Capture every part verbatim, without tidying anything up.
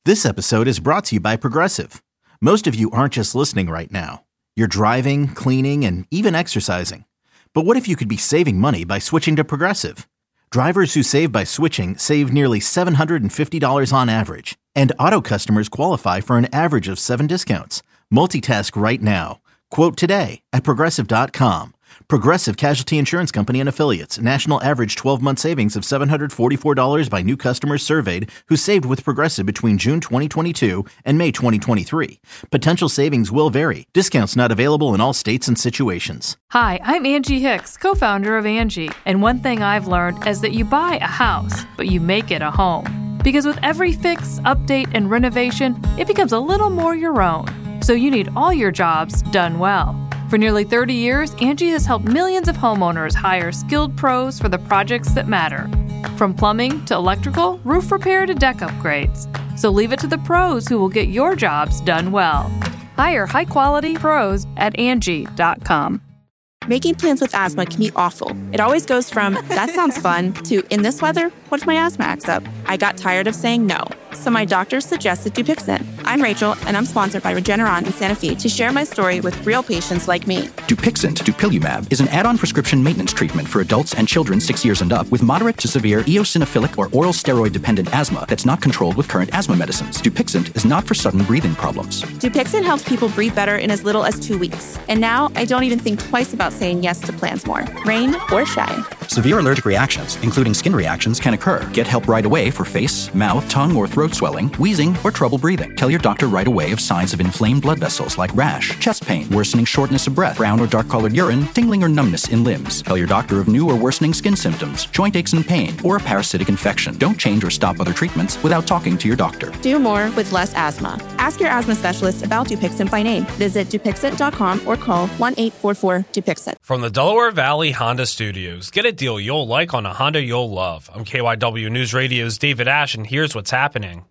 This episode is brought to you by Progressive. Most of you aren't just listening right now. You're driving, cleaning, and even exercising. But what if you could be saving money by switching to Progressive? Drivers who save by switching save nearly seven hundred fifty dollars on average. And auto customers qualify for an average of seven discounts. Multitask right now. Quote today at Progressive dot com. Progressive Casualty Insurance Company and Affiliates. National average twelve-month savings of seven hundred forty-four dollars by new customers surveyed who saved with Progressive between June twenty twenty-two and May twenty twenty-three. Potential savings will vary. Discounts not available in all states and situations. Hi, I'm Angie Hicks, co-founder of Angie. And one thing I've learned is that you buy a house, but you make it a home. Because with every fix, update, and renovation, it becomes a little more your own. So you need all your jobs done well. For nearly thirty years, Angie has helped millions of homeowners hire skilled pros for the projects that matter. From plumbing to electrical, roof repair to deck upgrades. So leave it to the pros who will get your jobs done well. Hire high-quality pros at Angie dot com. Making plans with asthma can be awful. It always goes from, that sounds fun, to, in this weather, what if my asthma acts up? I got tired of saying no, so my doctor suggested Dupixent. I'm Rachel, and I'm sponsored by Regeneron in Santa Fe to share my story with real patients like me. Dupixent, dupilumab, is an add-on prescription maintenance treatment for adults and children six years and up with moderate to severe eosinophilic or oral steroid-dependent asthma that's not controlled with current asthma medicines. Dupixent is not for sudden breathing problems. Dupixent helps people breathe better in as little as two weeks. And now, I don't even think twice about saying yes to plans more, rain or shine. Severe allergic reactions, including skin reactions, can occur. Get help right away for face, mouth, tongue, or throat swelling, wheezing, or trouble breathing. Tell your doctor right away of signs of inflamed blood vessels like rash, chest pain, worsening shortness of breath, brown or dark-colored urine, tingling or numbness in limbs. Tell your doctor of new or worsening skin symptoms, joint aches and pain, or a parasitic infection. Don't change or stop other treatments without talking to your doctor. Do more with less asthma. Ask your asthma specialist about Dupixent by name. Visit Dupixent dot com or call one eight four four Dupixent. From the Delaware Valley Honda Studios, get a deal you'll like on a Honda you'll love. I'm K Y W News Radio's David Ash, and here's what's happening.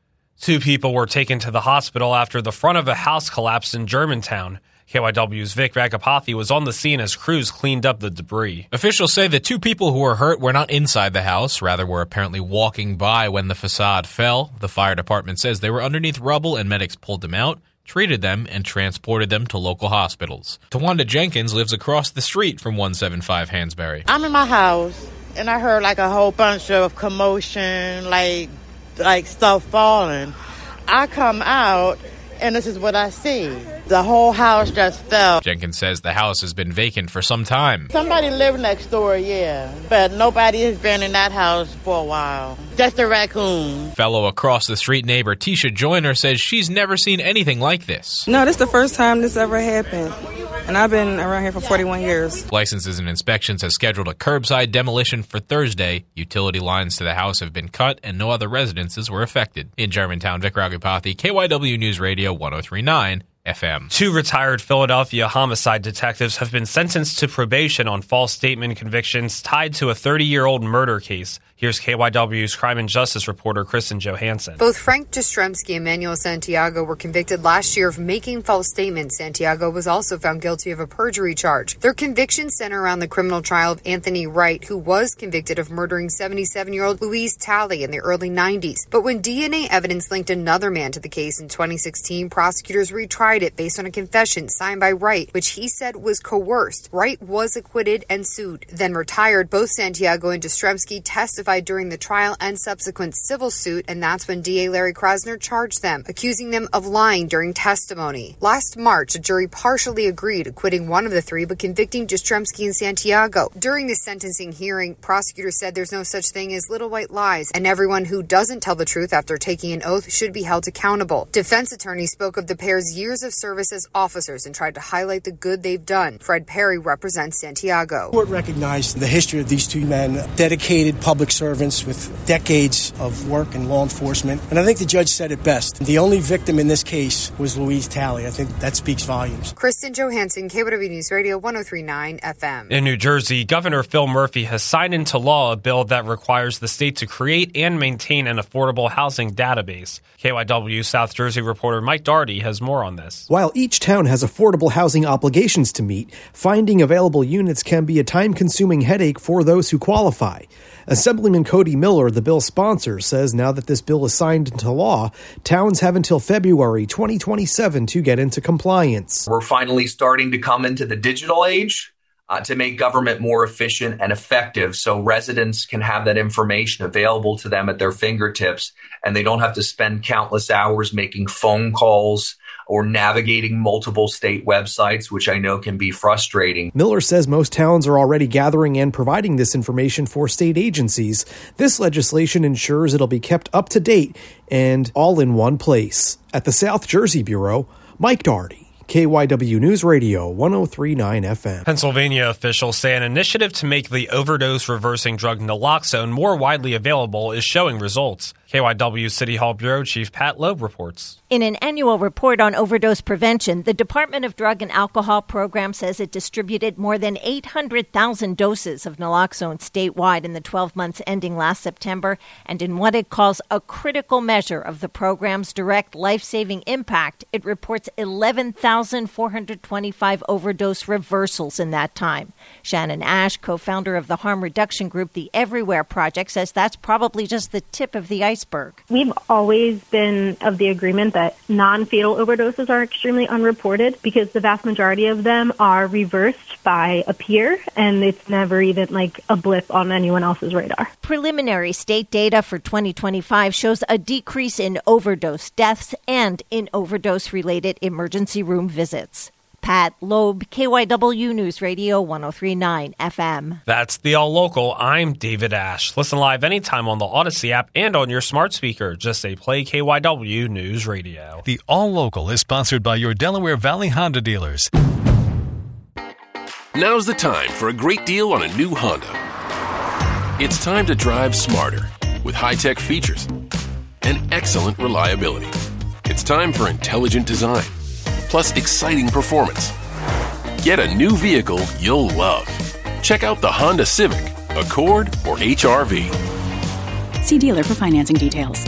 Two people were taken to the hospital after the front of a house collapsed in Germantown. K Y W's Vic Ragapathy was on the scene as crews cleaned up the debris. Officials say the two people who were hurt were not inside the house, rather were apparently walking by when the facade fell. The fire department says they were underneath rubble and medics pulled them out, treated them, and transported them to local hospitals. Tawanda Jenkins lives across the street from one seventy-five Hansberry. I'm in my house, and I heard like a whole bunch of commotion, like like stuff falling. I come out, and this is what I see. The whole house just fell. Jenkins says the house has been vacant for some time. Somebody lived next door, yeah, but nobody has been in that house for a while. Just a raccoon. Fellow across the street neighbor Tisha Joyner says she's never seen anything like this. No, this is the first time this ever happened. And I've been around here for forty-one years. Licenses and Inspections has scheduled a curbside demolition for Thursday. Utility lines to the house have been cut and no other residences were affected. In Germantown, Vic Ragapathy, K Y W News Radio one oh three point nine F M. Two retired Philadelphia homicide detectives have been sentenced to probation on false statement convictions tied to a thirty-year-old murder case. Here's K Y W's crime and justice reporter Kristen Johansson. Both Frank Jastrzemski and Manuel Santiago were convicted last year of making false statements. Santiago was also found guilty of a perjury charge. Their convictions center around the criminal trial of Anthony Wright, who was convicted of murdering seventy-seven-year-old Louise Talley in the early nineties. But when D N A evidence linked another man to the case in twenty sixteen, prosecutors retried it based on a confession signed by Wright, which he said was coerced. Wright was acquitted and sued. Then retired, both Santiago and Jastrzemski testified during the trial and subsequent civil suit, and that's when D A Larry Krasner charged them, accusing them of lying during testimony. Last March, a jury partially agreed, acquitting one of the three, but convicting Jastrzemski and Santiago. During the sentencing hearing, prosecutors said there's no such thing as little white lies, and everyone who doesn't tell the truth after taking an oath should be held accountable. Defense attorneys spoke of the pair's years of service as officers and tried to highlight the good they've done. Fred Perry represents Santiago. The court recognized the history of these two men, dedicated public servants with decades of work in law enforcement. And I think the judge said it best. The only victim in this case was Louise Talley. I think that speaks volumes. Kristen Johansson, K Y W News Radio one oh three point nine F M. In New Jersey, Governor Phil Murphy has signed into law a bill that requires the state to create and maintain an affordable housing database. K Y W South Jersey reporter Mike Doherty has more on this. While each town has affordable housing obligations to meet, finding available units can be a time-consuming headache for those who qualify. Assembly Assemblyman Cody Miller, the bill's sponsor, says now that this bill is signed into law, towns have until February twenty twenty-seven to get into compliance. We're finally starting to come into the digital age uh, to make government more efficient and effective so residents can have that information available to them at their fingertips, and they don't have to spend countless hours making phone calls or navigating multiple state websites, which I know can be frustrating. Miller says most towns are already gathering and providing this information for state agencies. This legislation ensures it'll be kept up to date and all in one place. At the South Jersey Bureau, Mike Doherty, K Y W News Radio, one oh three point nine F M. Pennsylvania officials say an initiative to make the overdose-reversing drug naloxone more widely available is showing results. K Y W City Hall Bureau Chief Pat Loeb reports. In an annual report on overdose prevention, the Department of Drug and Alcohol Program says it distributed more than eight hundred thousand doses of naloxone statewide in the twelve months ending last September, and in what it calls a critical measure of the program's direct life-saving impact, it reports eleven thousand four hundred twenty-five overdose reversals in that time. Shannon Ash, co-founder of the harm reduction group The Everywhere Project, says that's probably just the tip of the iceberg. We've always been of the agreement that non-fatal overdoses are extremely unreported because the vast majority of them are reversed by a peer, and it's never even like a blip on anyone else's radar. Preliminary state data for twenty twenty-five shows a decrease in overdose deaths and in overdose-related emergency room visits. Pat Loeb, K Y W News Radio, one oh three point nine F M. That's the All Local. I'm David Ash. Listen live anytime on the Odyssey app and on your smart speaker. Just say play K Y W News Radio. The All Local is sponsored by your Delaware Valley Honda dealers. Now's the time for a great deal on a new Honda. It's time to drive smarter with high-tech features and excellent reliability. It's time for intelligent design, plus exciting performance. Get a new vehicle you'll love. Check out the Honda Civic, Accord, or H R V. See dealer for financing details.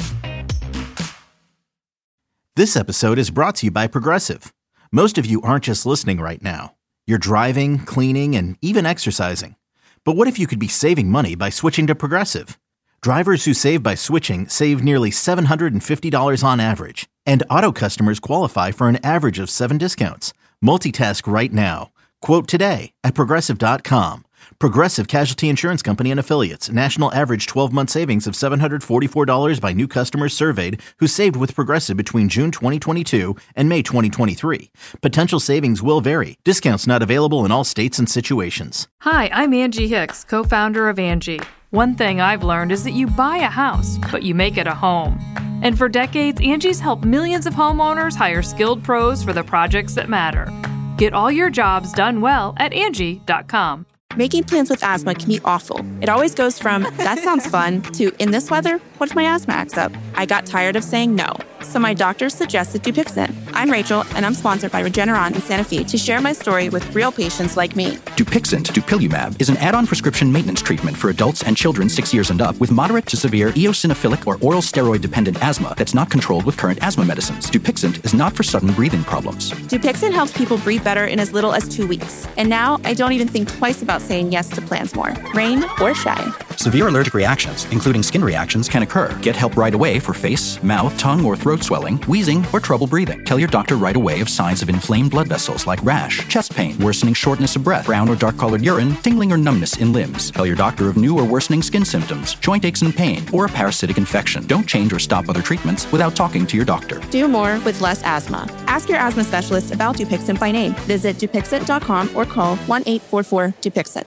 This episode is brought to you by Progressive. Most of you aren't just listening right now. You're driving, cleaning, and even exercising. But what if you could be saving money by switching to Progressive? Drivers who save by switching save nearly seven hundred fifty dollars on average. And auto customers qualify for an average of seven discounts. Multitask right now. Quote today at Progressive dot com. Progressive Casualty Insurance Company and Affiliates. National average twelve-month savings of seven hundred forty-four dollars by new customers surveyed who saved with Progressive between June twenty twenty-two and May twenty twenty-three. Potential savings will vary. Discounts not available in all states and situations. Hi, I'm Angie Hicks, co-founder of Angie. One thing I've learned is that you buy a house, but you make it a home. And for decades, Angie's helped millions of homeowners hire skilled pros for the projects that matter. Get all your jobs done well at Angie dot com. Making plans with asthma can be awful. It always goes from, that sounds fun, to, in this weather, what if my asthma acts up? I got tired of saying no, so my doctor suggested Dupixent. I'm Rachel, and I'm sponsored by Regeneron in Santa Fe to share my story with real patients like me. Dupixent, dupilumab, is an add-on prescription maintenance treatment for adults and children six years and up with moderate to severe eosinophilic or oral steroid-dependent asthma that's not controlled with current asthma medicines. Dupixent is not for sudden breathing problems. Dupixent helps people breathe better in as little as two weeks. And now I don't even think twice about saying yes to plans more, rain or shine. Severe allergic reactions, including skin reactions, can occur. Get help right away for face, mouth, tongue, or throat swelling, wheezing, or trouble breathing. Tell your doctor right away of signs of inflamed blood vessels like rash, chest pain, worsening shortness of breath, brown or dark-colored urine, tingling or numbness in limbs. Tell your doctor of new or worsening skin symptoms, joint aches and pain, or a parasitic infection. Don't change or stop other treatments without talking to your doctor. Do more with less asthma. Ask your asthma specialist about Dupixent by name. Visit Dupixent dot com or call one eight four four Dupixent.